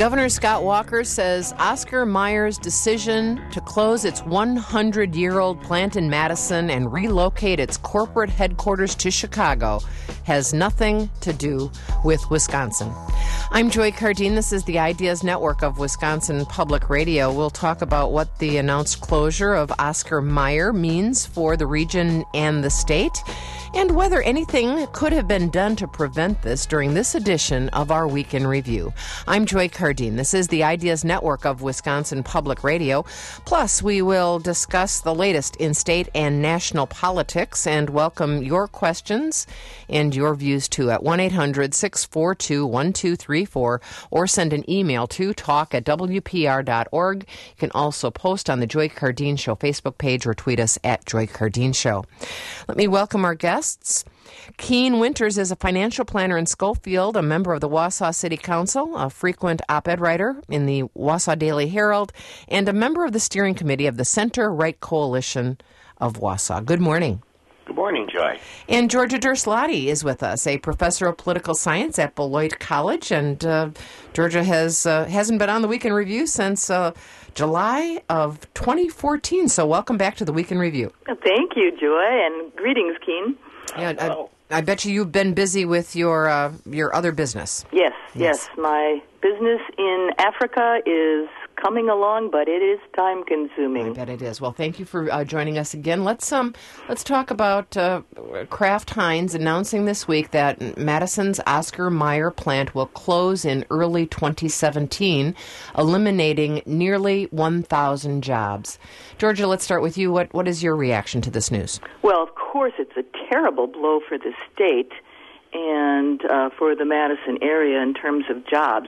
Governor Scott Walker says Oscar Mayer's decision to close its 100-year-old plant in Madison and relocate its corporate headquarters to Chicago has nothing to do with Wisconsin. I'm Joy Cardine. This is the Ideas Network of Wisconsin Public Radio. We'll talk about what the announced closure of Oscar Mayer means for the region and the state, and whether anything could have been done to prevent this during this edition of our Week in Review. I'm Joy Cardine. This is the Ideas Network of Wisconsin Public Radio. Plus, we will discuss the latest in state and national politics and welcome your questions and your views too at 1-800-642-1234 or send an email to talk@wpr.org. You can also post on the Joy Cardine Show Facebook page or tweet us at Joy Cardine Show. Let me welcome our guests. Keene Winters is a financial planner in Schofield, a member of the Wausau City Council, a frequent op-ed writer in the Wausau Daily Herald, and a member of the steering committee of the Center-Right Coalition of Wausau. Good morning. Good morning, Joy. And Georgia Derslati is with us, a professor of political science at Beloit College, and Georgia hasn't been on the Week in Review since July of 2014. So welcome back to the Week in Review. Thank you, Joy, and greetings, Keene. Yeah, I bet you've been busy with your other business. Yes. My business in Africa is coming along, but it is time-consuming. I bet it is. Well, thank you for joining us again. Let's talk about Kraft Heinz announcing this week that Madison's Oscar Mayer plant will close in early 2017, eliminating nearly 1,000 jobs. Georgia, let's start with you. What is your reaction to this news? Well, of course, it's a terrible blow for the state and for the Madison area in terms of jobs.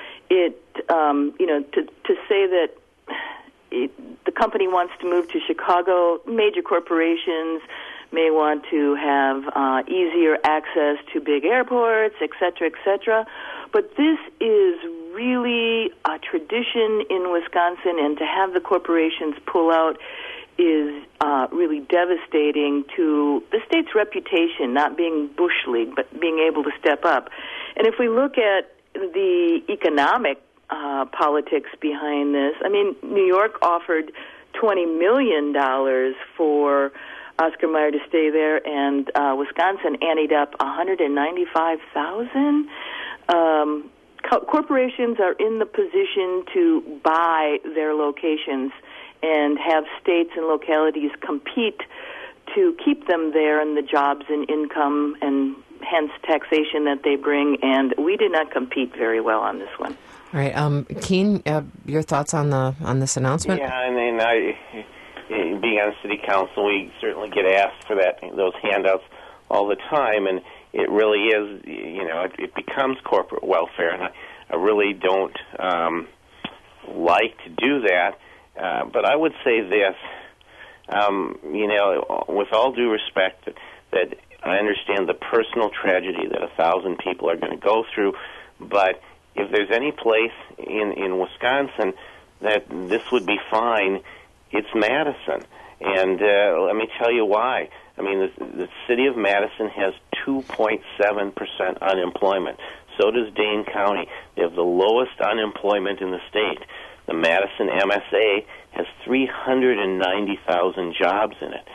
To say that the company wants to move to Chicago, major corporations may want to have easier access to big airports, et cetera, but this is really a tradition in Wisconsin, and to have the corporations pull out is really devastating to the state's reputation, not being Bush League, but being able to step up. And if we look at the economic politics behind this, I mean, New York offered $20 million for Oscar Mayer to stay there, and Wisconsin anteed up $195,000. Corporations are in the position to buy their locations and have states and localities compete to keep them there and the jobs and income and hence taxation that they bring, and we did not compete very well on this one. All right, Keene, your thoughts on this announcement? Yeah, I mean, being on city council, we certainly get asked for those handouts all the time, and it really is, it becomes corporate welfare, and I really don't like to do that. But I would say this, with all due respect, that I understand the personal tragedy that 1,000 people are going to go through, but if there's any place in Wisconsin that this would be fine, it's Madison. And let me tell you why. I mean, the city of Madison has 2.7% unemployment. So does Dane County. They have the lowest unemployment in the state. The Madison MSA has 390,000 jobs in it.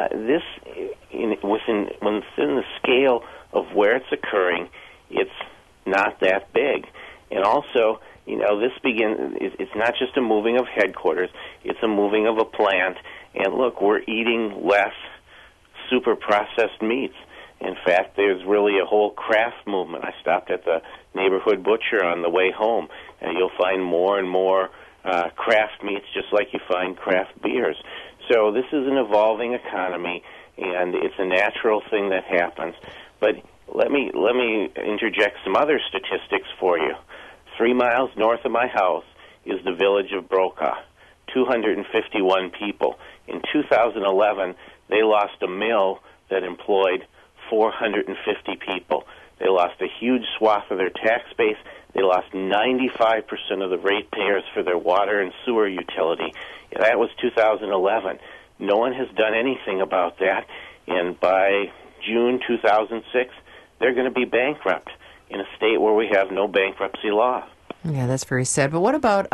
Within the scale of where it's occurring, it's not that big. And also, it's not just a moving of headquarters, it's a moving of a plant. And look, we're eating less super processed meats. In fact, there's really a whole craft movement. I stopped at the neighborhood butcher on the way home, and you'll find more and more craft meats, just like you find craft beers. So this is an evolving economy, and it's a natural thing that happens. But let me interject some other statistics for you. 3 miles north of my house is the village of Brokaw, 251 people. In 2011, they lost a mill that employed 450 people. They lost a huge swath of their tax base. They lost 95% of the ratepayers for their water and sewer utility. That was 2011. No one has done anything about that, and by June 2006, they're going to be bankrupt in a state where we have no bankruptcy law. Yeah, that's very sad. But what about,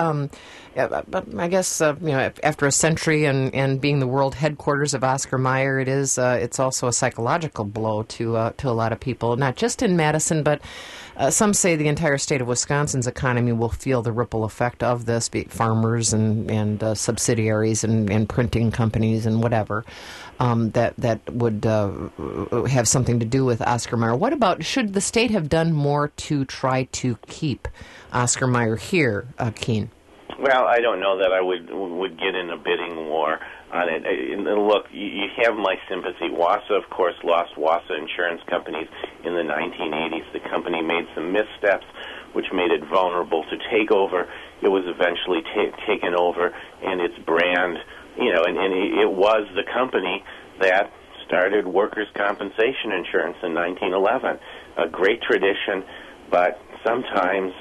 I guess, after a century and being the world headquarters of Oscar Mayer, it's also a psychological blow to a lot of people, not just in Madison, but some say the entire state of Wisconsin's economy will feel the ripple effect of this, be it farmers and subsidiaries and printing companies and whatever. That would have something to do with Oscar Mayer. What about, should the state have done more to try to keep Oscar Mayer here, Keene? Well, I don't know that I would get in a bidding war on it. Look, you have my sympathy. Wassa, of course, lost Wassa Insurance Companies in the 1980s. The company made some missteps, which made it vulnerable to takeover. It was eventually taken over, and its brand, and it was the company that started workers' compensation insurance in 1911. A great tradition, but sometimes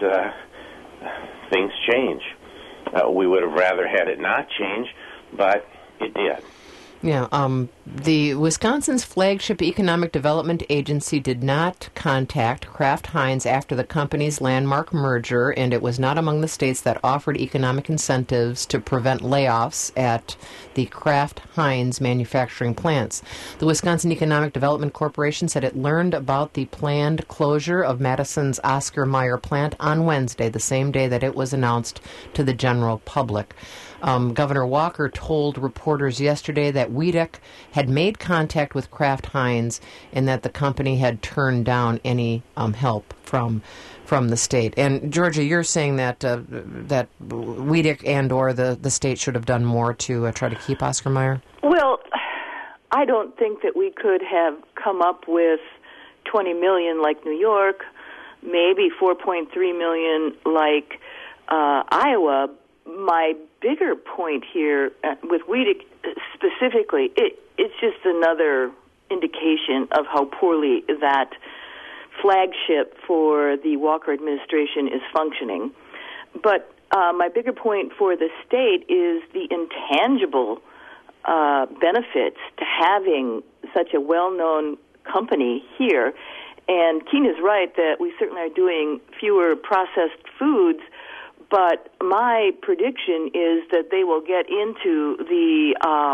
things change. We would have rather had it not change, but it did. Yeah, the Wisconsin's flagship economic development agency did not contact Kraft Heinz after the company's landmark merger, and it was not among the states that offered economic incentives to prevent layoffs at the Kraft Heinz manufacturing plants. The Wisconsin Economic Development Corporation said it learned about the planned closure of Madison's Oscar Mayer plant on Wednesday, the same day that it was announced to the general public. Governor Walker told reporters yesterday that Weedick had made contact with Kraft Heinz and that the company had turned down any help from the state. And Georgia, you're saying that that Weedick and or the state should have done more to try to keep Oscar Mayer? Well, I don't think that we could have come up with $20 million like New York, maybe $4.3 million like Iowa. My bigger point here with Weedick specifically, it's just another indication of how poorly that flagship for the Walker administration is functioning. But my bigger point for the state is the intangible benefits to having such a well-known company here. And Keene is right that we certainly are doing fewer processed foods, but my prediction is that they will get into the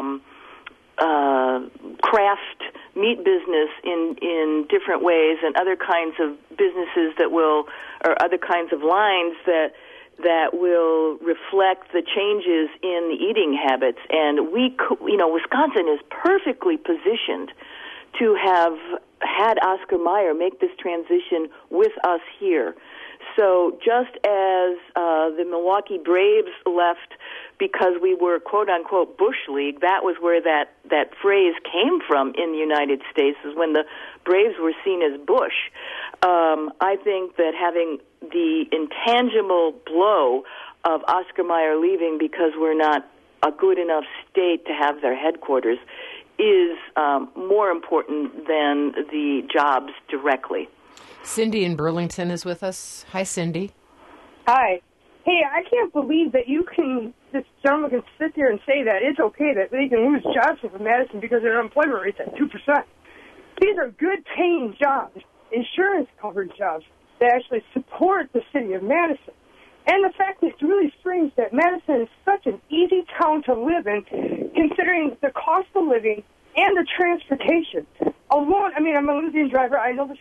craft meat business in different ways, and other kinds of businesses or other kinds of lines that will reflect the changes in the eating habits. And Wisconsin is perfectly positioned to have had Oscar Mayer make this transition with us here. So just as the Milwaukee Braves left because we were, quote-unquote, Bush League, that was where that phrase came from in the United States, is when the Braves were seen as Bush. I think that having the intangible blow of Oscar Mayer leaving because we're not a good enough state to have their headquarters is more important than the jobs directly. Cindy in Burlington is with us. Hi, Cindy. Hi. Hey, I can't believe that this gentleman can sit there and say that it's okay that they can lose jobs in Madison because their unemployment rate's at 2%. These are good-paying jobs, insurance-covered jobs that actually support the city of Madison. And the fact is, it's really strange that Madison is such an easy town to live in, considering the cost of living and the transportation. Alone, I mean, I'm a limousine driver. I know the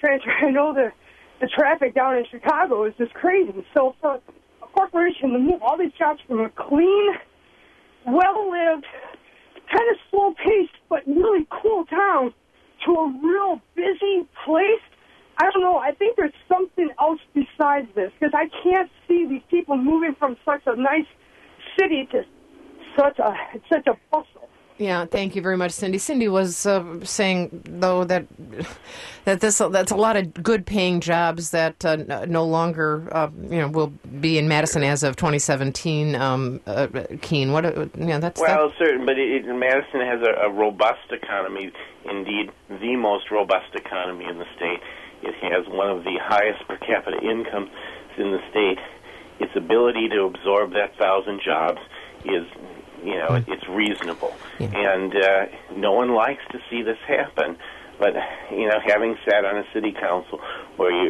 traffic down in Chicago is just crazy. So for a corporation to move all these jobs from a clean, well-lived, kind of slow-paced, but really cool town to a real busy place, I don't know. I think there's something else besides this, because I can't see these people moving from such a nice city to such a bustle. Yeah, thank you very much, Cindy. Cindy was saying, though, that that's a lot of good-paying jobs that no longer will be in Madison as of 2017. Keene, certain, but Madison has a robust economy, indeed the most robust economy in the state. It has one of the highest per capita incomes in the state. Its ability to absorb that 1,000 jobs is, it's reasonable. Yeah. And no one likes to see this happen. But, having sat on a city council where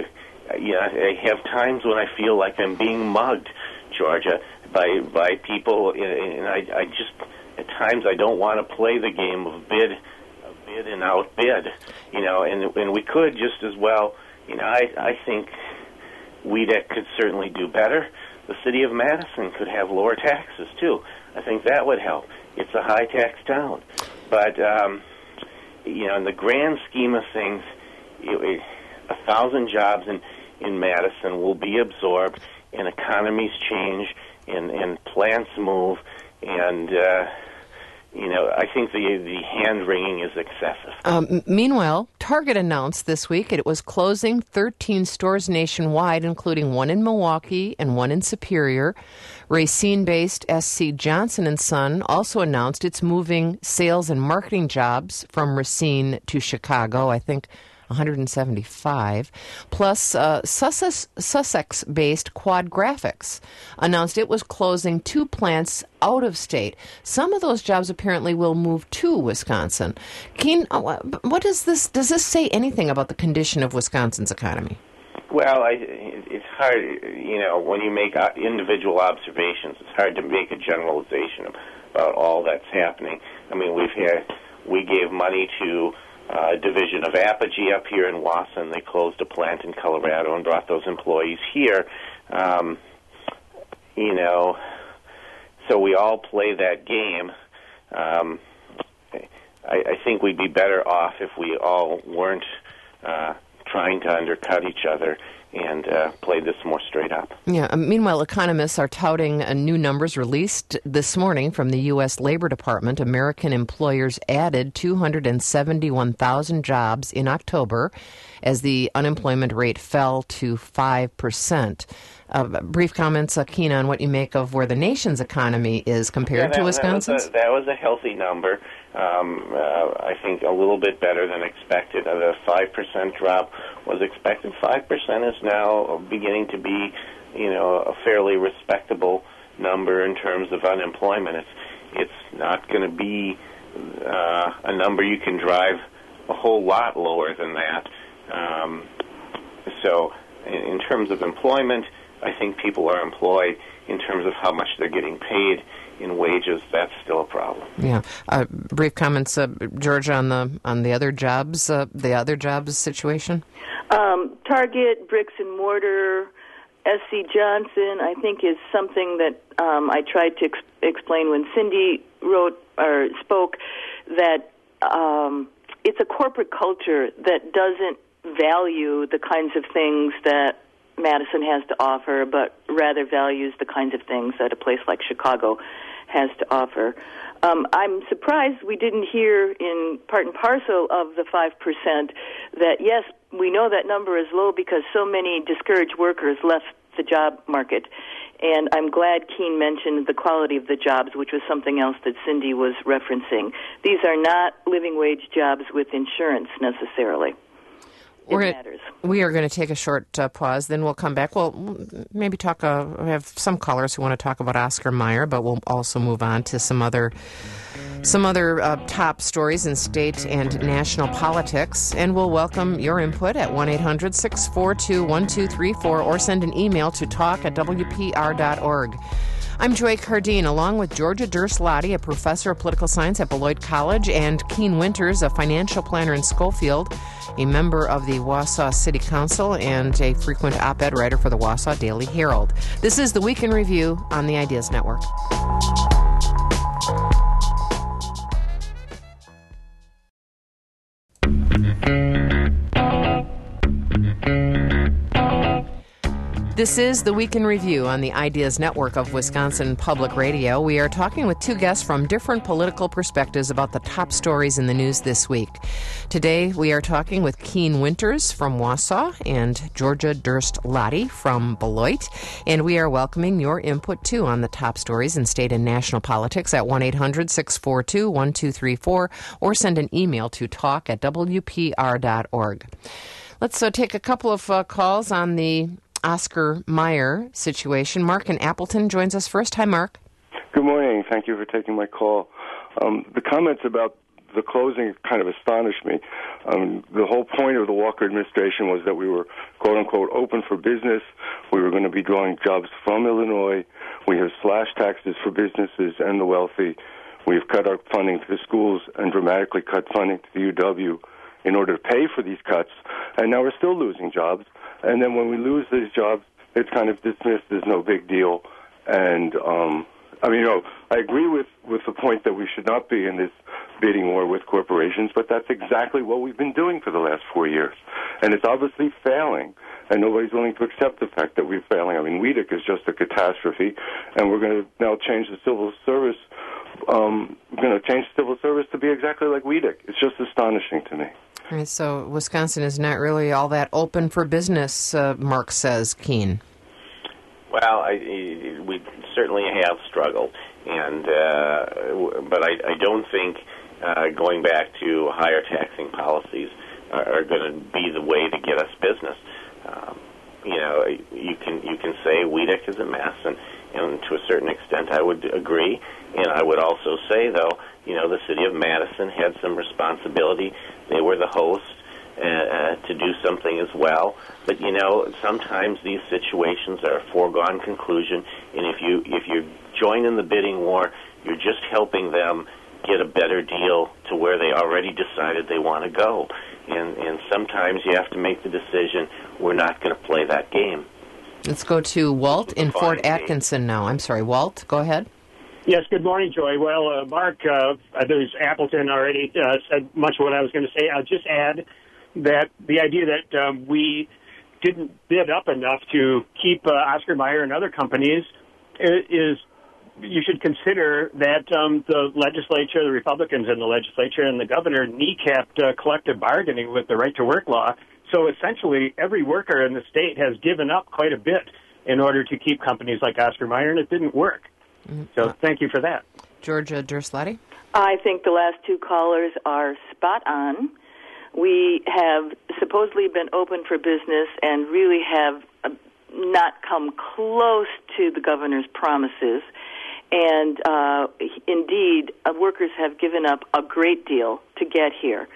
I have times when I feel like I'm being mugged, Georgia, by people, and I just at times I don't want to play the game of bid and outbid, and we could just as well. I think WEDC could certainly do better. The city of Madison could have lower taxes too. I think that would help. It's a high tax town, but in the grand scheme of things, 1,000 jobs in Madison will be absorbed, and economies change, and plants move, and I think the hand-wringing is excessive. Meanwhile, Target announced this week it was closing 13 stores nationwide, including one in Milwaukee and one in Superior. Racine-based SC Johnson & Son also announced it's moving sales and marketing jobs from Racine to Chicago, I think 175. Plus, Sussex-based Quad Graphics announced it was closing 2 plants out of state. Some of those jobs apparently will move to Wisconsin. Keene, what does this say anything about the condition of Wisconsin's economy? Well, it's hard, when you make individual observations, it's hard to make a generalization about all that's happening. I mean, we gave money to a division of Apogee up here in Wausau, and they closed a plant in Colorado and brought those employees here. So we all play that game. I think we'd be better off if we all weren't trying to undercut each other and play this more straight up. Yeah. Meanwhile, economists are touting new numbers released this morning from the U.S. Labor Department. American employers added 271,000 jobs in October as the unemployment rate fell to 5%. Brief comments, Keene, on what you make of where the nation's economy is compared to Wisconsin's? That was a healthy number. I think a little bit better than expected. The 5% drop was expected. 5% is now beginning to be, a fairly respectable number in terms of unemployment. It's not going to be a number you can drive a whole lot lower than that. So in terms of employment, I think people are employed. In terms of how much they're getting paid in wages, that's still a problem. Yeah. Brief comments, Georgia, on the other jobs, situation. Target, bricks and mortar, SC Johnson, I think is something that I tried to explain when Cindy wrote or spoke, that it's a corporate culture that doesn't value the kinds of things that Madison has to offer, but rather values the kinds of things that a place like Chicago has to offer. I'm surprised we didn't hear in part and parcel of the 5% that, yes, we know that number is low because so many discouraged workers left the job market. And I'm glad Keene mentioned the quality of the jobs, which was something else that Cindy was referencing. These are not living wage jobs with insurance necessarily. We are going to take a short pause, then we'll come back. We'll maybe we have some callers who want to talk about Oscar Mayer, but we'll also move on to some other top stories in state and national politics. And we'll welcome your input at 1-800-642-1234 or send an email to talk@wpr.org. I'm Joy Cardine, along with Georgia Durst-Lottie, a professor of political science at Beloit College, and Keene Winters, a financial planner in Schofield, a member of the Wausau City Council, and a frequent op-ed writer for the Wausau Daily Herald. This is the Week in Review on the Ideas Network. This is the Week in Review on the Ideas Network of Wisconsin Public Radio. We are talking with two guests from different political perspectives about the top stories in the news this week. Today, we are talking with Keene Winters from Wausau and Georgia Durst-Lottie from Beloit. And we are welcoming your input, too, on the top stories in state and national politics at 1-800-642-1234 or send an email to talk@wpr.org. Let's take a couple of calls on the Oscar Mayer situation. Mark in Appleton joins us first. Hi, Mark. Good morning. Thank you for taking my call. The comments about the closing kind of astonished me. The whole point of the Walker administration was that we were, quote unquote, open for business. We were going to be drawing jobs from Illinois. We have slashed taxes for businesses and the wealthy. We've cut our funding to the schools and dramatically cut funding to the UW in order to pay for these cuts. And now we're still losing jobs. And then when we lose these jobs, it's kind of dismissed as no big deal. And, I agree with the point that we should not be in this bidding war with corporations, but that's exactly what we've been doing for the last 4 years. And it's obviously failing, and nobody's willing to accept the fact that we're failing. I mean, WEDC is just a catastrophe, and we're going to now change the civil service. We're going to change civil service to be exactly like WEDC. It's just astonishing to me. All right, so Wisconsin is not really all that open for business, Mark says, Keene. Well, we certainly have struggled, and but I don't think going back to higher taxing policies are going to be the way to get us business. You can say WEDC is a mess, and to a certain extent I would agree. And I would also say, though, the city of Madison had some responsibility. They were the host to do something as well. But sometimes these situations are a foregone conclusion, and if you join in the bidding war, you're just helping them get a better deal to where they already decided they want to go. And sometimes you have to make the decision, we're not going to play that game. Let's go to Walt in Fort Atkinson now. I'm sorry, Walt, go ahead. Yes, good morning, Joy. Well, Mark, there's Appleton already said much of what I was going to say. I'll just add that the idea that we didn't bid up enough to keep Oscar Mayer and other companies is you should consider that the legislature, the Republicans in the legislature, and the governor kneecapped collective bargaining with the right-to-work law. So essentially, every worker in the state has given up quite a bit in order to keep companies like Oscar Mayer, and it didn't work. So thank you for that. Georgia Derslatti? I think the last two callers are spot on. We have supposedly been open for business and really have not come close to the governor's promises. And indeed, workers have given up a great deal to get here.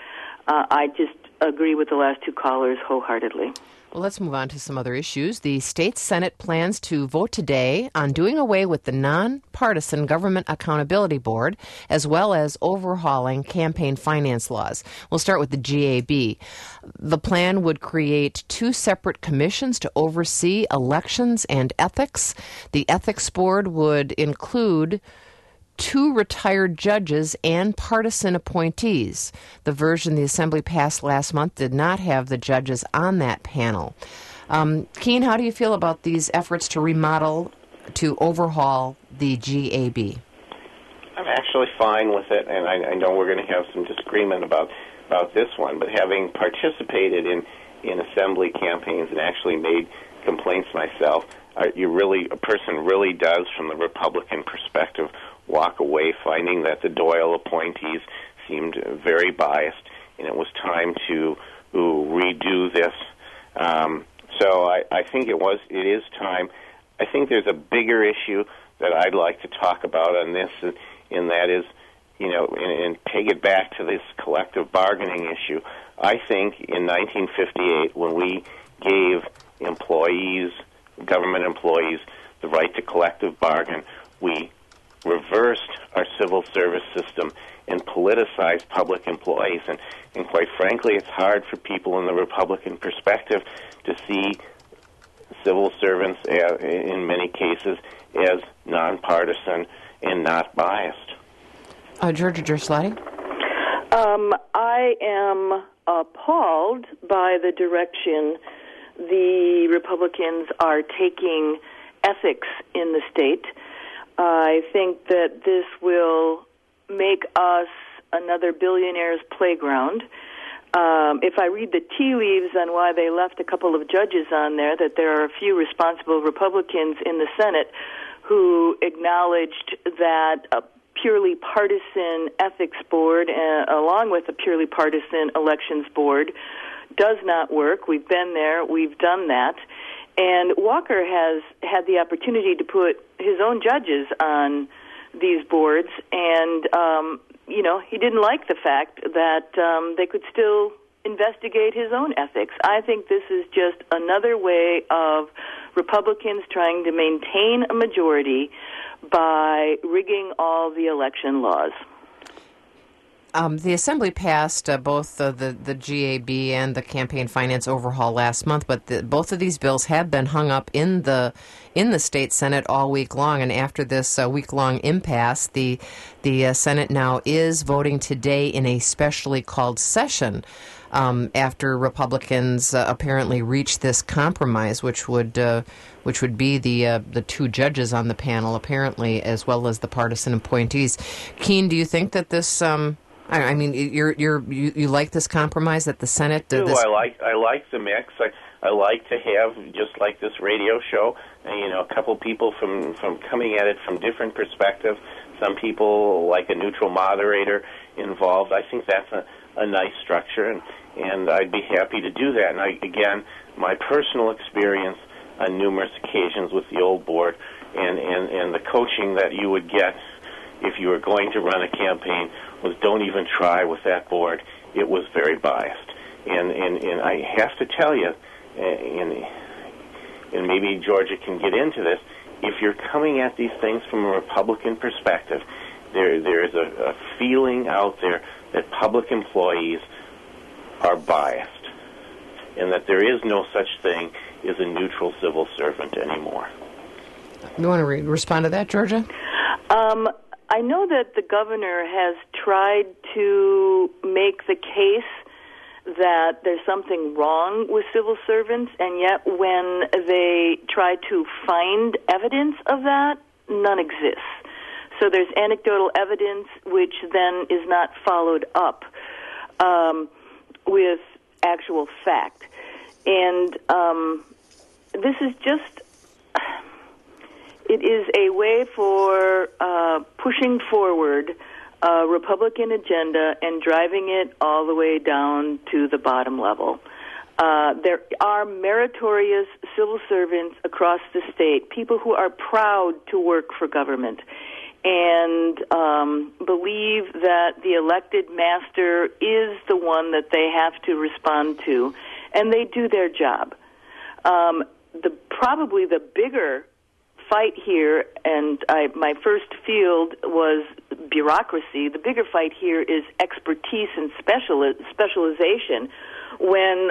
I just agree with the last two callers wholeheartedly. Well, let's move on to some other issues. The state Senate plans to vote today on doing away with the nonpartisan Government Accountability Board, as well as overhauling campaign finance laws. We'll start with the GAB. The plan would create two separate commissions to oversee elections and ethics. The Ethics Board would include two retired judges and partisan appointees. The version the Assembly passed last month did not have the judges on that panel. Keene, how do you feel about these efforts to remodel, to overhaul the GAB? I'm actually fine with it, and I know we're going to have some disagreement about this one, but having participated in Assembly campaigns and actually made complaints myself, a person really does, from the Republican perspective, walk away finding that the Doyle appointees seemed very biased, and it was time to redo this. So I think it is time. I think there's a bigger issue that I'd like to talk about on this, and that is, and take it back to this collective bargaining issue. I think in 1958, when we gave government employees, the right to collective bargain, we reversed our civil service system and politicized public employees. And quite frankly, it's hard for people in the Republican perspective to see civil servants, in many cases, as nonpartisan and not biased. Georgia Derslatti? I am appalled by the direction the Republicans are taking ethics in the state. I think that this will make us another billionaire's playground. If I read the tea leaves on why they left a couple of judges on there, that there are a few responsible Republicans in the Senate who acknowledged that a purely partisan ethics board, along with a purely partisan elections board, does not work. We've been there. We've done that. And Walker has had the opportunity to put his own judges on these boards, and he didn't like the fact that they could still investigate his own ethics. I think this is just another way of Republicans trying to maintain a majority by rigging all the election laws. The Assembly passed both the GAB and the campaign finance overhaul last month, but both of these bills have been hung up in the state Senate all week long. And after this week-long impasse, the Senate now is voting today in a specially called session after Republicans apparently reached this compromise, which would be the two judges on the panel apparently, as well as the partisan appointees. Keene, do you think that this? I mean, you like this compromise that the Senate? I like the mix. I like to have, just like this radio show, a couple people from coming at it from different perspectives. Some people like a neutral moderator involved. I think that's a nice structure, and I'd be happy to do that. And again, my personal experience on numerous occasions with the old board and the coaching that you would get if you were going to run a campaign was don't even try with that board. It was very biased. And I have to tell you, and maybe Georgia can get into this, if you're coming at these things from a Republican perspective, there is a feeling out there that public employees are biased and that there is no such thing as a neutral civil servant anymore. You want to respond to that, Georgia? I know that the governor has tried to make the case that there's something wrong with civil servants, and yet when they try to find evidence of that, none exists. So there's anecdotal evidence which then is not followed up with actual fact. And this is just... It is a way for pushing forward a Republican agenda and driving it all the way down to the bottom level. There are meritorious civil servants across the state, people who are proud to work for government and believe that the elected master is the one that they have to respond to, and they do their job. Probably the bigger fight here, and my first field was bureaucracy. The bigger fight here is expertise and specialization. When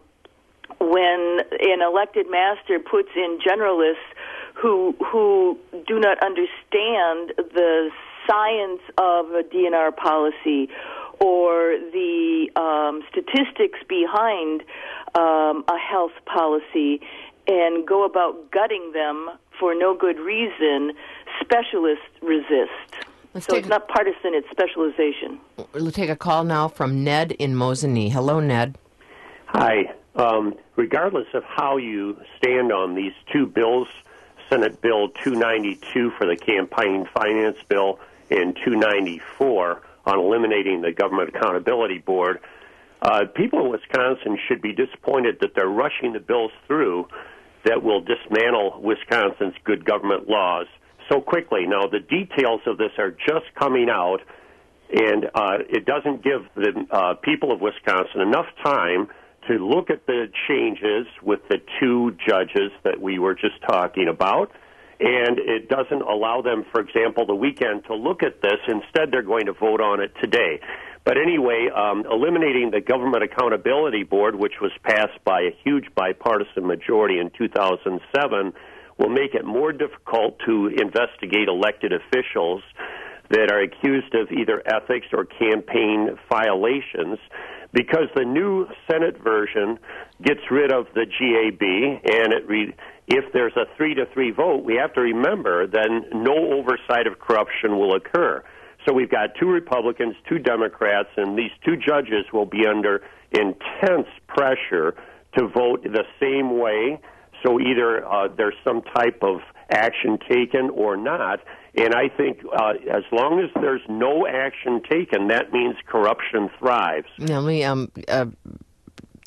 an elected master puts in generalists who do not understand the science of a DNR policy or the statistics behind a health policy, and go about gutting them for no good reason, specialists resist. It's not partisan, it's specialization. We'll take a call now from Ned in Mosinee. Hello, Ned. Hi. Regardless of how you stand on these two bills, Senate Bill 292 for the campaign finance bill and 294 on eliminating the Government Accountability Board, people in Wisconsin should be disappointed that they're rushing the bills through that will dismantle Wisconsin's good government laws so quickly. Now, the details of this are just coming out, and it doesn't give the people of Wisconsin enough time to look at the changes with the two judges that we were just talking about, and it doesn't allow them, for example, the weekend to look at this. Instead, they're going to vote on it today. But anyway, eliminating the Government Accountability Board, which was passed by a huge bipartisan majority in 2007, will make it more difficult to investigate elected officials that are accused of either ethics or campaign violations, because the new Senate version gets rid of the GAB, and if there's a 3-3 vote, we have to remember then no oversight of corruption will occur. So we've got two Republicans, two Democrats, and these two judges will be under intense pressure to vote the same way. So either there's some type of action taken or not. And I think as long as there's no action taken, that means corruption thrives. Now,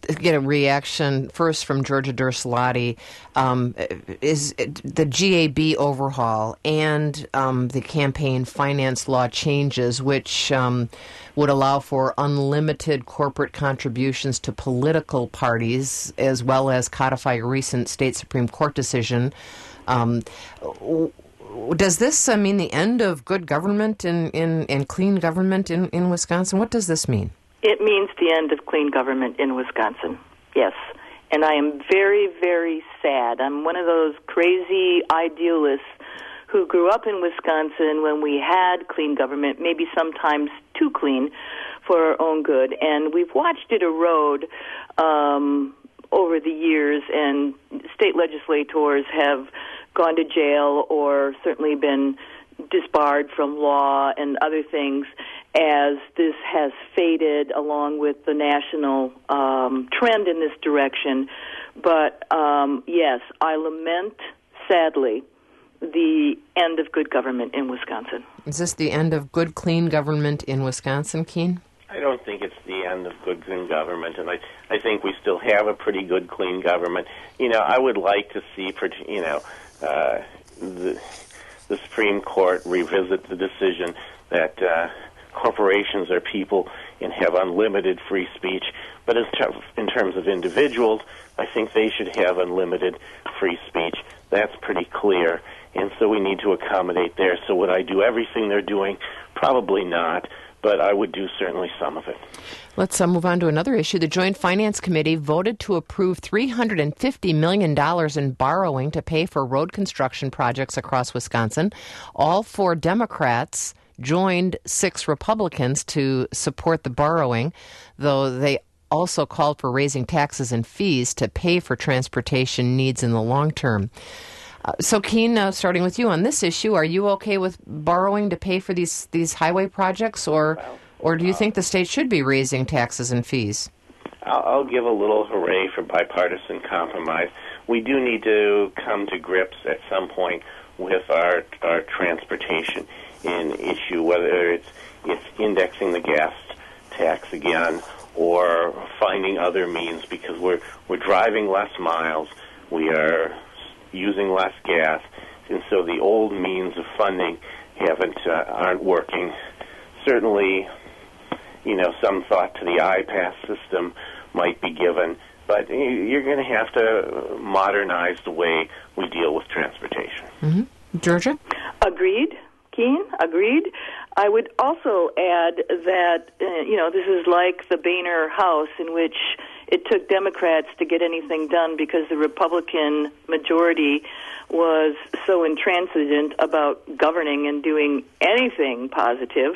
get a reaction first from Georgia Dersolati. Is the GAB overhaul and the campaign finance law changes, which would allow for unlimited corporate contributions to political parties, as well as codify a recent state Supreme Court decision. Does this mean the end of good government and clean government in Wisconsin? What does this mean? It means the end of clean government in Wisconsin, yes. And I am very, very sad. I'm one of those crazy idealists who grew up in Wisconsin when we had clean government, maybe sometimes too clean for our own good. And we've watched it erode over the years, and state legislators have gone to jail or certainly been disbarred from law and other things as this has faded along with the national trend in this direction. But yes, I lament, sadly, the end of good government in Wisconsin. Is this the end of good, clean government in Wisconsin, Keene? I don't think it's the end of good, clean government, and I think we still have a pretty good, clean government. I would like to see, the Supreme Court revisit the decision that corporations are people and have unlimited free speech. But in terms of individuals, I think they should have unlimited free speech. That's pretty clear. And so we need to accommodate there. So would I do everything they're doing? Probably not. But I would do certainly some of it. Let's move on to another issue. The Joint Finance Committee voted to approve $350 million in borrowing to pay for road construction projects across Wisconsin. All 4 Democrats joined 6 Republicans to support the borrowing, though they also called for raising taxes and fees to pay for transportation needs in the long term. So, Keene, starting with you on this issue, are you okay with borrowing to pay for these highway projects, or do you think the state should be raising taxes and fees? I'll give a little hooray for bipartisan compromise. We do need to come to grips at some point with our transportation issue, whether it's indexing the gas tax again or finding other means, because we're driving less miles, we are using less gas, and so the old means of funding aren't working. Certainly, some thought to the iPass system might be given, but you're going to have to modernize the way we deal with transportation. Mm-hmm. Georgia? Agreed. Keene, agreed. I would also add that, this is like the Boehner House, in which it took Democrats to get anything done because the Republican majority was so intransigent about governing and doing anything positive.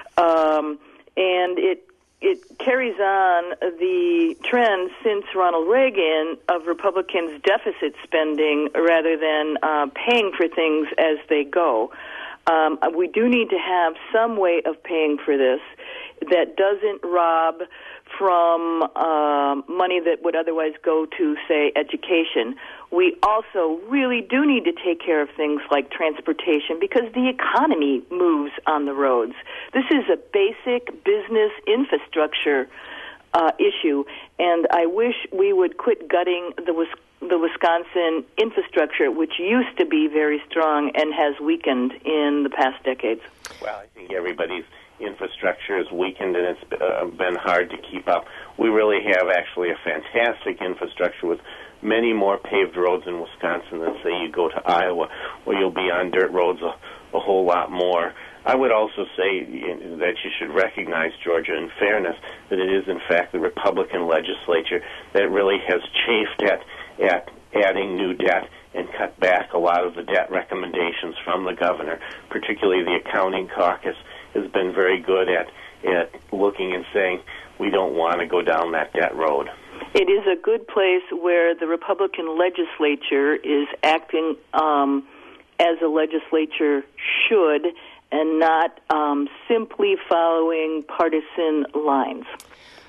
And it carries on the trend since Ronald Reagan of Republicans' deficit spending rather than paying for things as they go. We do need to have some way of paying for this that doesn't rob from money that would otherwise go to, say, education. We also really do need to take care of things like transportation because the economy moves on the roads. This is a basic business infrastructure issue, and I wish we would quit gutting the Wisconsin infrastructure, which used to be very strong and has weakened in the past decades. Well, I think everybody's infrastructure is weakened, and it's been hard to keep up. We really have actually a fantastic infrastructure with many more paved roads in Wisconsin than, say, you go to Iowa, where you'll be on dirt roads a whole lot more. I would also say that you should recognize, Georgia, in fairness, that it is, in fact, the Republican legislature that really has chafed at adding new debt and cut back a lot of the debt recommendations from the governor. Particularly the accounting caucus has been very good at looking and saying, we don't want to go down that debt road. It is a good place where the Republican legislature is acting as a legislature should and not simply following partisan lines.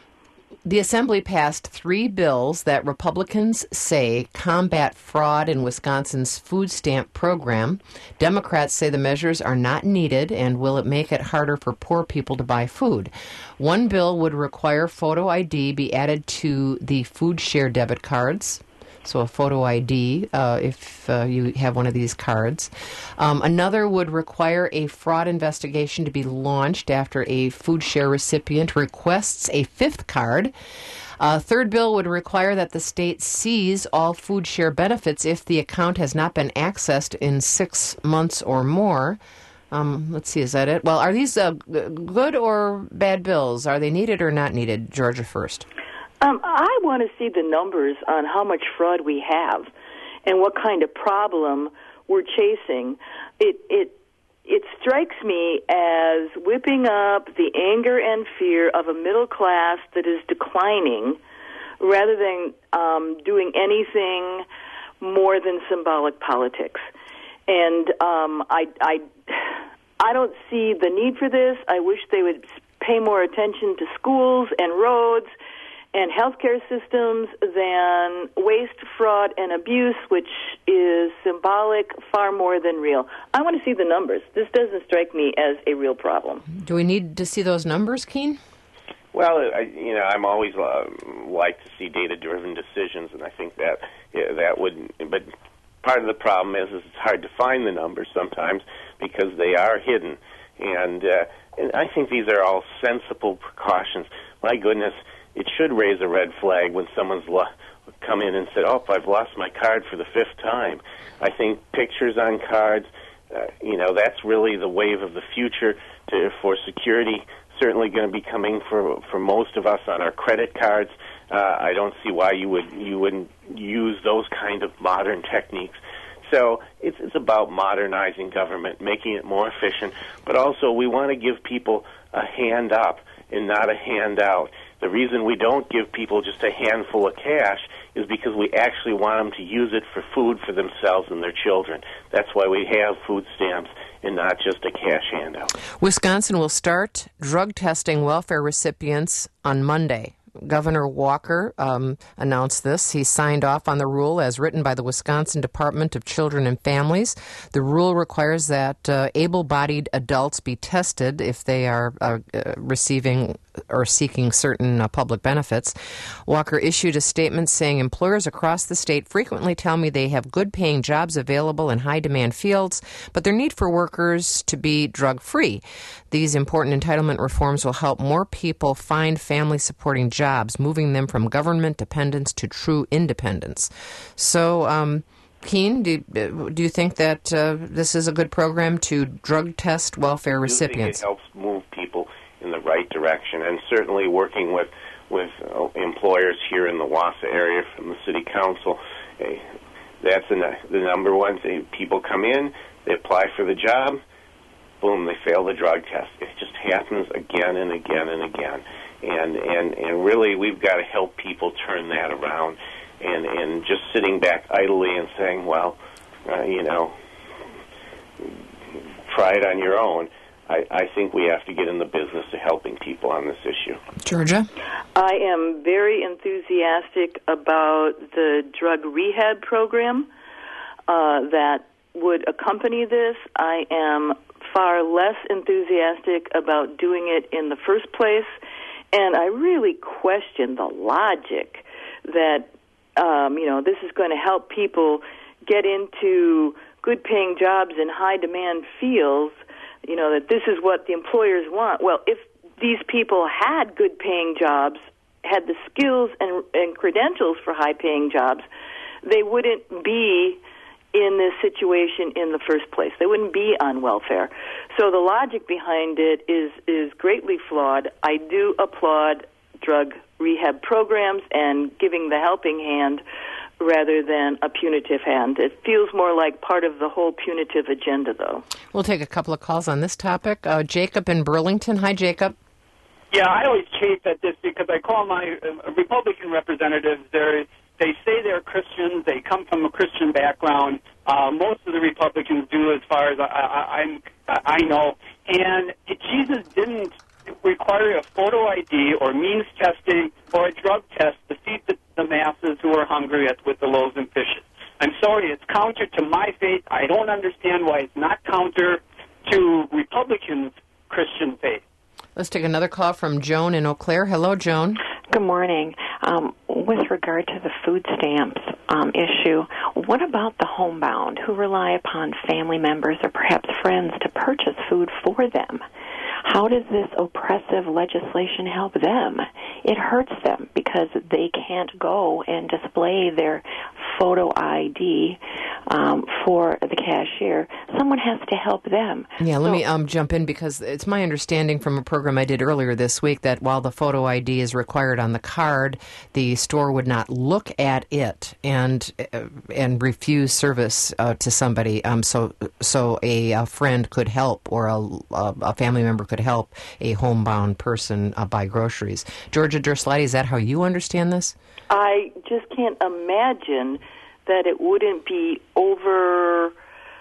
The Assembly passed 3 bills that Republicans say combat fraud in Wisconsin's food stamp program. Democrats say the measures are not needed and will make it harder for poor people to buy food. One bill would require photo ID be added to the food share debit cards. So a photo ID if you have one of these cards. Another would require a fraud investigation to be launched after a food share recipient requests a 5th card. A third bill would require that the state seize all food share benefits if the account has not been accessed in 6 months or more. Let's see, is that it? Well, are these good or bad bills? Are they needed or not needed? Georgia first. I want to see the numbers on how much fraud we have and what kind of problem we're chasing. It strikes me as whipping up the anger and fear of a middle class that is declining rather than doing anything more than symbolic politics. And I don't see the need for this. I wish they would pay more attention to schools and roads and healthcare systems than waste, fraud, and abuse, which is symbolic far more than real. I want to see the numbers. This doesn't strike me as a real problem. Do we need to see those numbers, Keene? Well, I'm always like to see data-driven decisions, and I think that would. But part of the problem is it's hard to find the numbers sometimes because they are hidden, and I think these are all sensible precautions. My goodness. It should raise a red flag when someone's come in and said, "Oh, I've lost my card for the 5th time." I think pictures on cards, that's really the wave of the future for security. Certainly going to be coming for most of us on our credit cards. I don't see why you wouldn't use those kind of modern techniques. So it's about modernizing government, making it more efficient, but also we want to give people a hand up and not a handout. The reason we don't give people just a handful of cash is because we actually want them to use it for food for themselves and their children. That's why we have food stamps and not just a cash handout. Wisconsin will start drug testing welfare recipients on Monday. Governor Walker announced this. He signed off on the rule as written by the Wisconsin Department of Children and Families. The rule requires that able-bodied adults be tested if they are receiving or seeking certain public benefits. Walker issued a statement saying employers across the state frequently tell me they have good-paying jobs available in high-demand fields, but their need for workers to be drug-free. These important entitlement reforms will help more people find family-supporting jobs, moving them from government dependence to true independence. So, Keene, do you think that this is a good program to drug test welfare recipients? I think it helps move people in the right direction, and certainly working with employers here in the Wausau area from the city council. That's the number one thing. People come in, they apply for the job, boom, they fail the drug test. It just happens again and again and again. And really, we've got to help people turn that around. And just sitting back idly and saying, well, try it on your own. I think we have to get in the business of helping people on this issue. Georgia? I am very enthusiastic about the drug rehab program that would accompany this. I am far less enthusiastic about doing it in the first place, and I really question the logic that, this is going to help people get into good-paying jobs in high-demand fields, that this is what the employers want. Well, if these people had good-paying jobs, had the skills and credentials for high-paying jobs, they wouldn't be in this situation in the first place. They wouldn't be on welfare. So the logic behind it is greatly flawed. I do applaud drug rehab programs and giving the helping hand rather than a punitive hand. It feels more like part of the whole punitive agenda, though. We'll take a couple of calls on this topic. Jacob in Burlington. Hi, Jacob. Yeah, I always chafe at this because I call my Republican representatives. They say they're Christians. They come from a Christian background. Most of the Republicans do, as far as I know. And Jesus didn't require a photo ID or means testing or a drug test to feed the masses who are hungry with the loaves and fishes. I'm sorry, it's counter to my faith. I don't understand why it's not counter to Republicans' Christian faith. Let's take another call from Joan in Eau Claire. Hello, Joan. Good morning. With regard to the food stamps issue, what about the homebound who rely upon family members or perhaps friends to purchase food for them? How does this oppressive legislation help them? It hurts them because they can't go and display their photo ID for the cashier. Someone has to help them. Yeah, let me jump in because it's my understanding from a program I did earlier this week that while the photo ID is required on the card, the store would not look at it and refuse service to somebody. So a friend could help, or a family member could help a homebound person buy groceries. Georgia Derslati, is that how you understand this? I just can't imagine that it wouldn't be over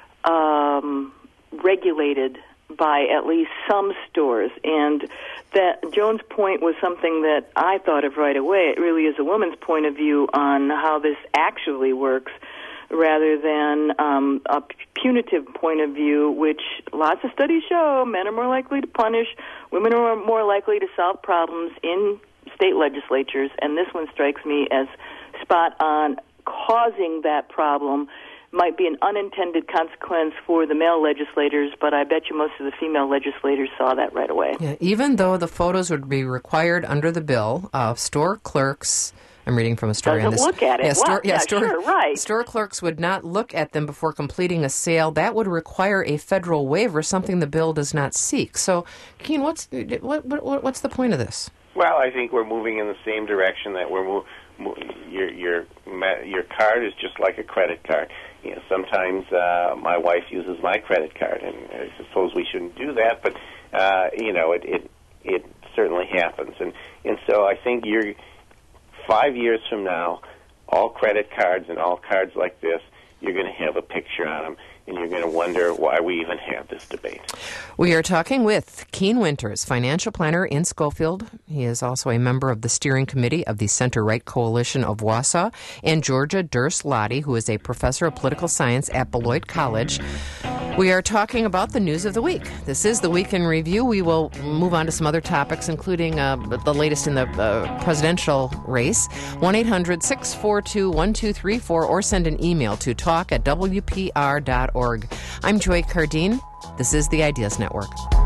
regulated by at least some stores. And that Joan's point was something that I thought of right away. It really is a woman's point of view on how this actually works, rather than a punitive point of view, which lots of studies show men are more likely to punish, women are more likely to solve problems in state legislatures, and this one strikes me as spot on. Causing that problem might be an unintended consequence for the male legislators, but I bet you most of the female legislators saw that right away. Yeah, even though the photos would be required under the bill, store clerks, I'm reading from a story on this. Look at it. Sure, right. Store clerks would not look at them before completing a sale. That would require a federal waiver, something the bill does not seek. So, Keen, what's the point of this? Well, I think we're moving in the same direction that we're your card is just like a credit card. You know, sometimes my wife uses my credit card, and I suppose we shouldn't do that, but it certainly happens, and so I think 5 years from now, all credit cards and all cards like this, you're going to have a picture on them, and you're going to wonder why we even have this debate. We are talking with Keen Winters, financial planner in Schofield. He is also a member of the steering committee of the Center-Right Coalition of Wausau, and Georgia Derslati, who is a professor of political science at Beloit College. We are talking about the news of the week. This is the Week in Review. We will move on to some other topics, including the latest in the presidential race. 1-800-642-1234, or send an email to talk@wpr.org. I'm Joy Cardine. This is the Ideas Network.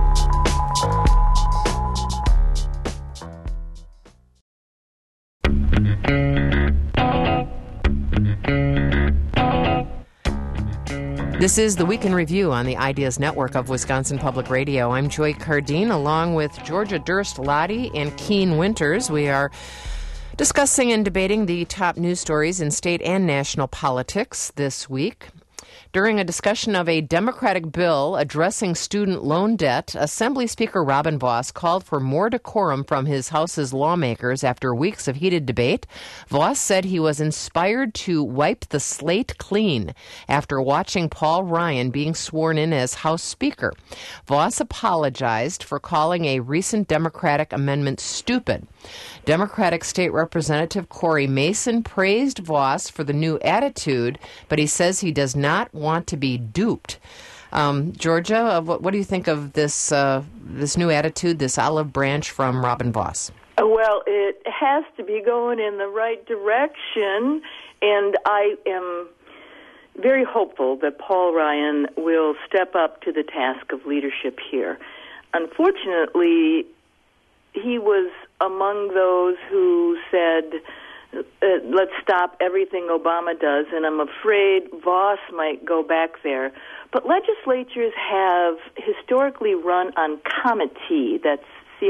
This is the Week in Review on the Ideas Network of Wisconsin Public Radio. I'm Joy Cardine, along with Georgia Derslati and Keen Winters. We are discussing and debating the top news stories in state and national politics this week. During a discussion of a Democratic bill addressing student loan debt, Assembly Speaker Robin Vos called for more decorum from his House's lawmakers after weeks of heated debate. Vos said he was inspired to wipe the slate clean after watching Paul Ryan being sworn in as House Speaker. Vos apologized for calling a recent Democratic amendment stupid. Democratic State Representative Corey Mason praised Vos for the new attitude, but he says he does not want to be duped. Georgia, what do you think of this new attitude, this olive branch from Robin Vos? Well, it has to be going in the right direction, and I am very hopeful that Paul Ryan will step up to the task of leadership here. Unfortunately, he was among those who said, let's stop everything Obama does, and I'm afraid Vos might go back there. But legislatures have historically run on comity, that's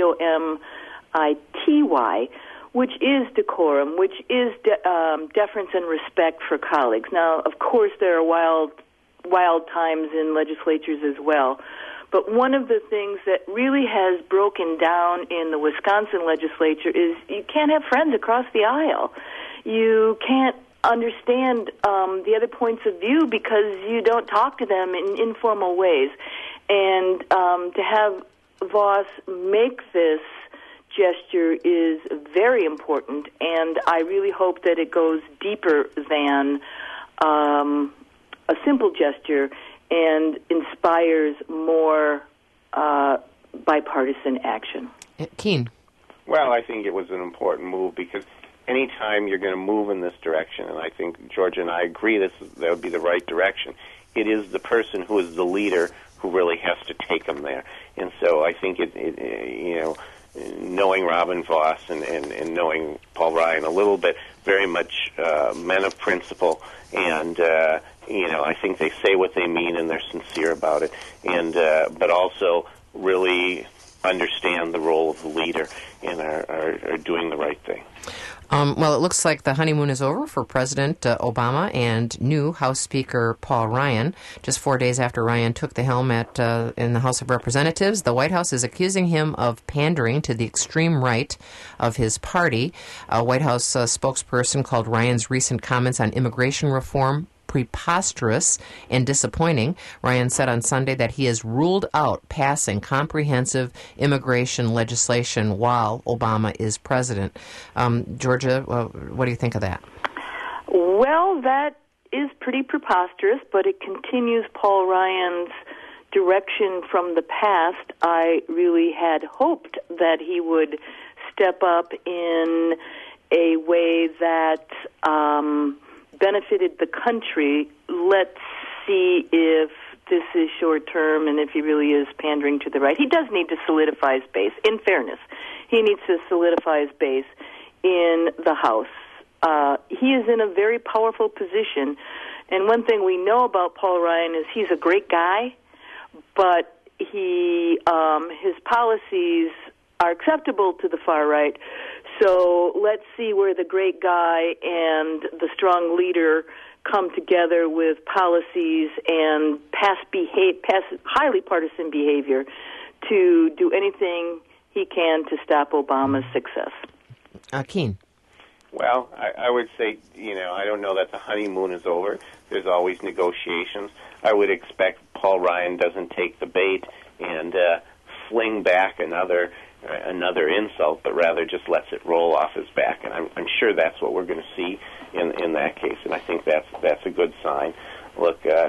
C-O-M-I-T-Y, which is decorum, which is deference and respect for colleagues. Now, of course, there are wild times in legislatures as well. But one of the things that really has broken down in the Wisconsin legislature is you can't have friends across the aisle. You can't understand the other points of view because you don't talk to them in informal ways. And to have Vos make this gesture is very important, and I really hope that it goes deeper than a simple gesture and inspires more bipartisan action. Keene. Well, I think it was an important move because anytime you're going to move in this direction, and I think Georgia and I agree that would be the right direction, it is the person who is the leader who really has to take them there. And so I think knowing Robin Vos and knowing Paul Ryan a little bit, very much men of principle, and I think they say what they mean and they're sincere about it, and but also really understand the role of the leader and are doing the right thing. Well, it looks like the honeymoon is over for President Obama and new House Speaker Paul Ryan. Just 4 days after Ryan took the helm in the House of Representatives, the White House is accusing him of pandering to the extreme right of his party. A White House spokesperson called Ryan's recent comments on immigration reform preposterous and disappointing. Ryan said on Sunday that he has ruled out passing comprehensive immigration legislation while Obama is president. Georgia, what do you think of that? Well, that is pretty preposterous, but it continues Paul Ryan's direction from the past. I really had hoped that he would step up in a way that benefited the country. Let's see if this is short-term and if he really is pandering to the right. He does need to solidify his base. In fairness, he needs to solidify his base in the House. He is in a very powerful position, and one thing we know about Paul Ryan is he's a great guy, but his policies are acceptable to the far right. So let's see where the great guy and the strong leader come together with policies and pass highly partisan behavior to do anything he can to stop Obama's success. Keene. Well, I would say, I don't know that the honeymoon is over. There's always negotiations. I would expect Paul Ryan doesn't take the bait and fling back another insult, but rather just lets it roll off his back. And I'm sure that's what we're going to see in that case, and I think that's a good sign. Look, this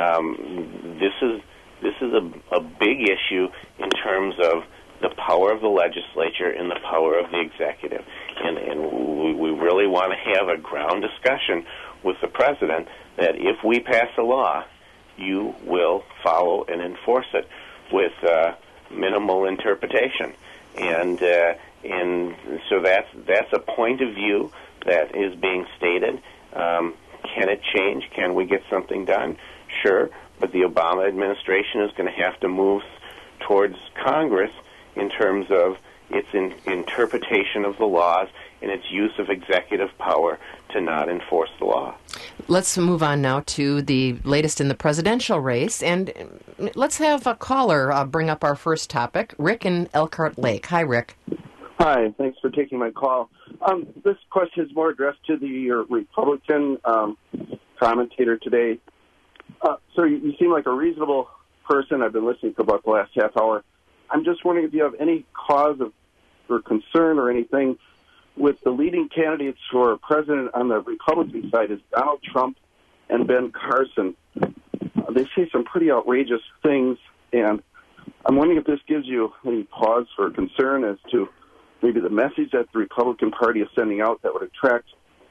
is a big issue in terms of the power of the legislature and the power of the executive, and we really want to have a ground discussion with the president that if we pass a law, you will follow and enforce it with minimal interpretation. And so that's a point of view that is being stated. Can it change? Can we get something done? Sure, but the Obama administration is going to have to move towards Congress in terms of its interpretation of the laws and its use of executive power to not enforce the law. Let's move on now to the latest in the presidential race, and let's have a caller bring up our first topic. Rick in Elkhart Lake. Hi, Rick. Hi, thanks for taking my call. This question is more addressed to the Republican commentator today. So you seem like a reasonable person. I've been listening for about the last half hour. I'm just wondering if you have any cause or concern or anything with the leading candidates for president on the Republican side is Donald Trump and Ben Carson. They say some pretty outrageous things, and I'm wondering if this gives you any pause for concern as to maybe the message that the Republican Party is sending out that would attract,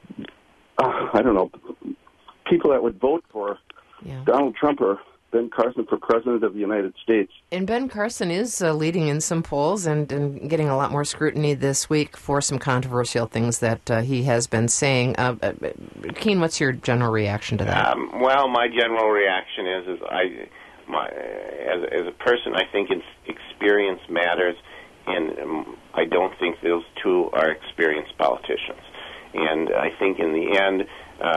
people that would vote for Donald Trump or Ben Carson for President of the United States. And Ben Carson is leading in some polls and getting a lot more scrutiny this week for some controversial things that he has been saying. Keene, what's your general reaction to that? Well, my general reaction is as a person, I think experience matters, and I don't think those two are experienced politicians. And I think in the end,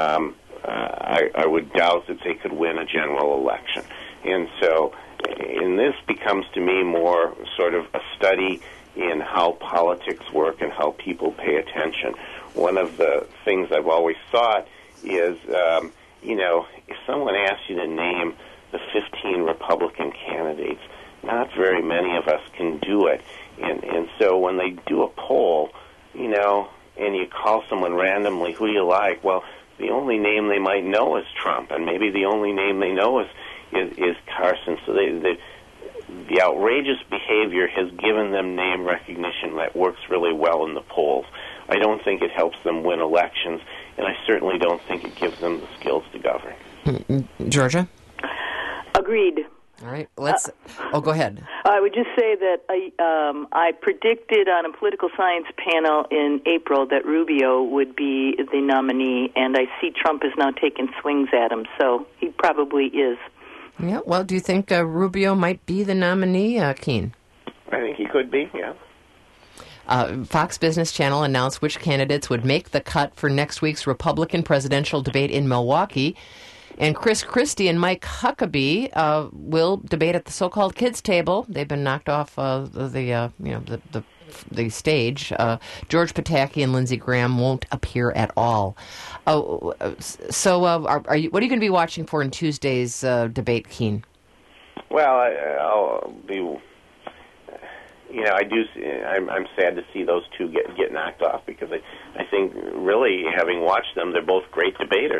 I would doubt that they could win a general election. And so, and this becomes to me more sort of a study in how politics work and how people pay attention. One of the things I've always thought is, if someone asks you to name the 15 Republican candidates, not very many of us can do it. And so when they do a poll, you know, and you call someone randomly, who do you like? Well, the only name they might know is Trump, and maybe the only name they know is Carson. So the outrageous behavior has given them name recognition that works really well in the polls. I don't think it helps them win elections, and I certainly don't think it gives them the skills to govern. Georgia? Agreed. All right, let's... go ahead. I would just say that I predicted on a political science panel in April that Rubio would be the nominee, and I see Trump is now taking swings at him, so he probably is. Yeah, well, do you think Rubio might be the nominee, Keene? I think he could be, yeah. Fox Business Channel announced which candidates would make the cut for next week's Republican presidential debate in Milwaukee. And Chris Christie and Mike Huckabee will debate at the so-called kids' table. They've been knocked off the stage. George Pataki and Lindsey Graham won't appear at all. So, what are you going to be watching for in Tuesday's debate, Keene? Well, I'll be. You know, I'm sad to see those two get knocked off because I think really, having watched them, they're both great debaters.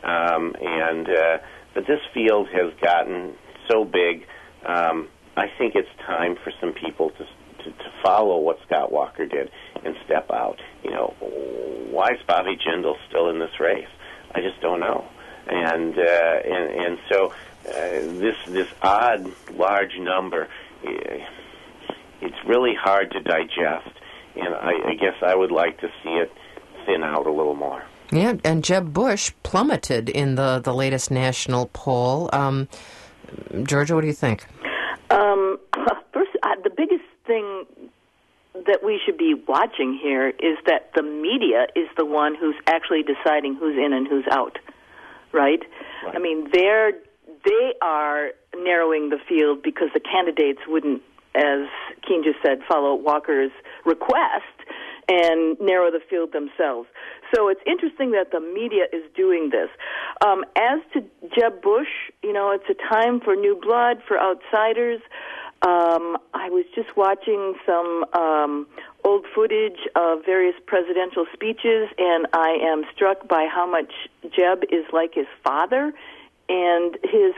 But this field has gotten so big. I think it's time for some people to follow what Scott Walker did and step out. You know, why is Bobby Jindal still in this race? I just don't know. And so this odd large number, it's really hard to digest. And I guess I would like to see it thin out a little more. Yeah, and Jeb Bush plummeted in the latest national poll. Georgia, what do you think? First, the biggest thing that we should be watching here is that the media is the one who's actually deciding who's in and who's out, right? I mean, they are narrowing the field because the candidates wouldn't, as Keene just said, follow Walker's request and narrow the field themselves. So it's interesting that the media is doing this. As to Jeb Bush, you know, it's a time for new blood, for outsiders. I was just watching some old footage of various presidential speeches, and I am struck by how much Jeb is like his father, and his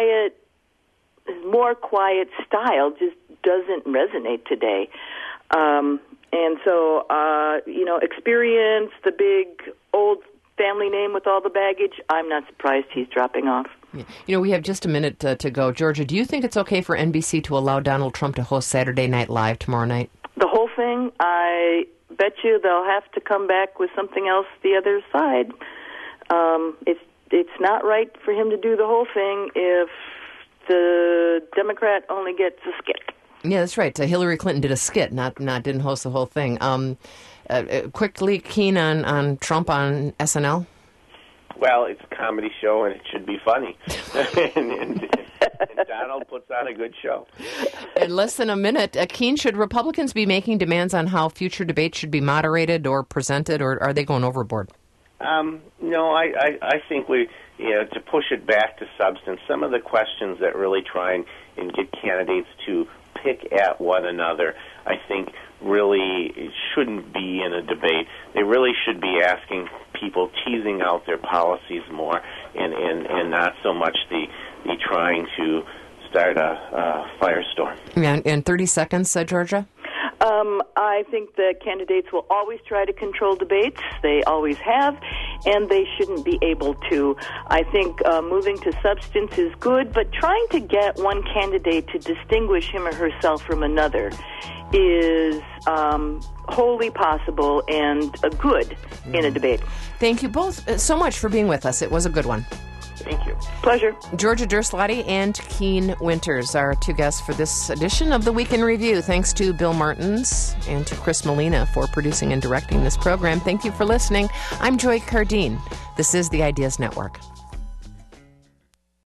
more quiet style just doesn't resonate today. And so, you know, experience, the big old family name with all the baggage, I'm not surprised he's dropping off. Yeah. You know, we have just a minute to go. Georgia, do you think it's okay for NBC to allow Donald Trump to host Saturday Night Live tomorrow night? The whole thing? I bet you they'll have to come back with something else the other side. It's not right for him to do the whole thing if the Democrat only gets a skit. Yeah, that's right. Hillary Clinton did a skit, didn't host the whole thing. Quickly, Keene on Trump on SNL? Well, it's a comedy show, and it should be funny. and Donald puts on a good show. In less than a minute, Keene, should Republicans be making demands on how future debates should be moderated or presented, or are they going overboard? No, I think to push it back to substance, some of the questions that really try and get candidates to pick at one another, I think really shouldn't be in a debate. They really should be asking people, teasing out their policies more, and not so much the trying to start a firestorm. Yeah, in 30 seconds, Georgia? I think that candidates will always try to control debates. They always have, and they shouldn't be able to. I think moving to substance is good, but trying to get one candidate to distinguish him or herself from another is wholly possible and good in a debate. Thank you both so much for being with us. It was a good one. Thank you. Pleasure. Georgia Derslatti and Keene Winters, our two guests for this edition of the Week in Review. Thanks to Bill Martins and to Chris Molina for producing and directing this program. Thank you for listening. I'm Joy Cardine. This is the Ideas Network.